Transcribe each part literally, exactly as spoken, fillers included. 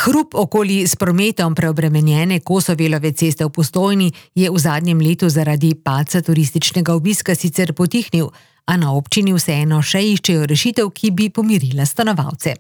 Hrup okoli s prometom preobremenjene Kosovelove ceste v Postojni je v zadnjem letu zaradi padca turističnega obiska sicer potihnil, a na občini vseeno še iščejo rešitev, ki bi pomirila stanovalce.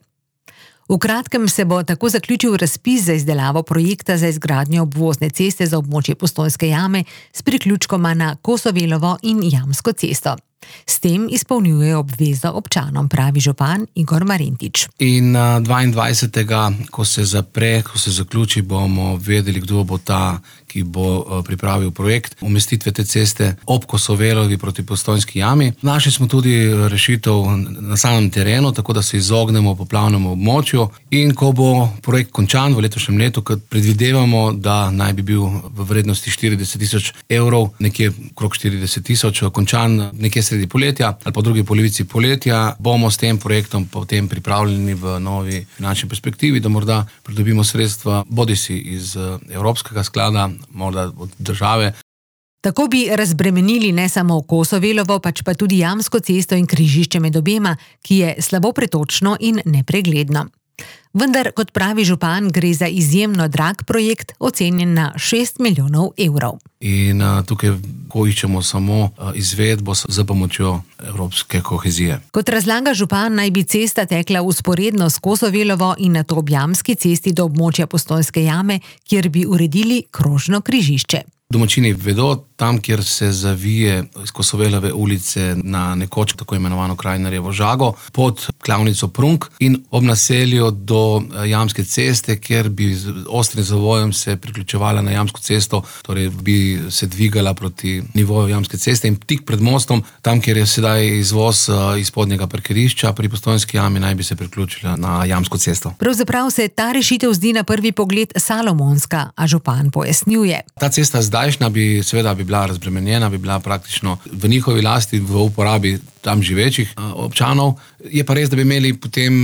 V kratkem se bo tako zaključil razpis za izdelavo projekta za izgradnjo obvozne ceste za območje Postojnske jame s priključkoma na Kosovelovo in Jamsko cesto. S tem izpolnjujejo obvezo občanom, pravi župan Igor Marentič. In dvaindvajsetega ko se zapre, ko se zaključi, bomo vedeli, kdo bo ta, ki bo pripravil projekt umestitve te ceste ob Kosovelovi proti Postojnski jami. Našli smo tudi rešitev na samem terenu, tako da se izognemo poplavnemu območju. In ko bo projekt končan v letošnjem letu, kad predvidevamo, da naj bi bil v vrednosti štirideset tisoč evrov, nekje okrog štirideset tisoč, končan nekje sredi poletja ali po drugi polovici poletja, bomo s tem projektom potem pripravljeni v novi finančni perspektivi, da morda pridobimo sredstva bodisi iz Evropskega sklada, morda od države. Tako bi razbremenili ne samo Kosovelovo, pač pa tudi Jamsko cesto in križišče med obema, ki je slabo pretočno in nepregledno. Vendar, kot pravi župan, gre za izjemno drag projekt, ocenjen na šest milijonov evrov. In uh, tukaj, ko iščemo samo uh, izvedbo z pomočjo evropske kohezije. Kot razlaga župan, naj bi cesta tekla vzporedno s Kosovelovo in nato ob Jamski cesti do območja Postojnske jame, kjer bi uredili krožno križišče. Domačini vedo, tam, kjer se zavije iz Kosovelove ulice na nekoč tako imenovano Krajnarjevo žago, pod klavnico Prunk in ob naselju do Jamske ceste, kjer bi z ostrim zavojem se priključevala na Jamsko cesto, torej bi se dvigala proti nivoju Jamske ceste in tik pred mostom, tam, kjer je sedaj izvoz iz spodnjega parkirišča pri Postojnski jami, naj bi se priključila na Jamsko cesto. Pravzaprav se ta rešitev zdi na prvi pogled salomonska, a župan pojasnjuje. Ta cesta zdajšnja bi seveda bi bila razbremenjena, bi bila praktično v njihovi lasti, v uporabi tam živečih občanov. Je pa res, da bi imeli potem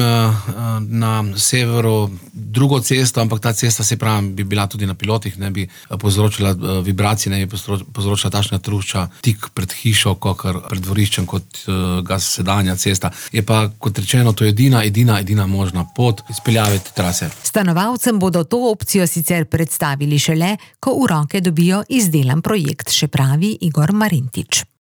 na severu drugo cesto, ampak ta cesta, se pravi, bi bila tudi na pilotih, ne bi povzročila vibracije, ne bi povzročila takšna trušča tik pred hišo, kakor pred dvoriščem, kot ga sedanja cesta. Je pa, kot rečeno, to je edina, edina, edina možna pot izpeljave te trase. Stanovalcem bodo to opcijo sicer predstavili šele, ko v roke dobijo izdelan projekt, še pravi Igor Marentič.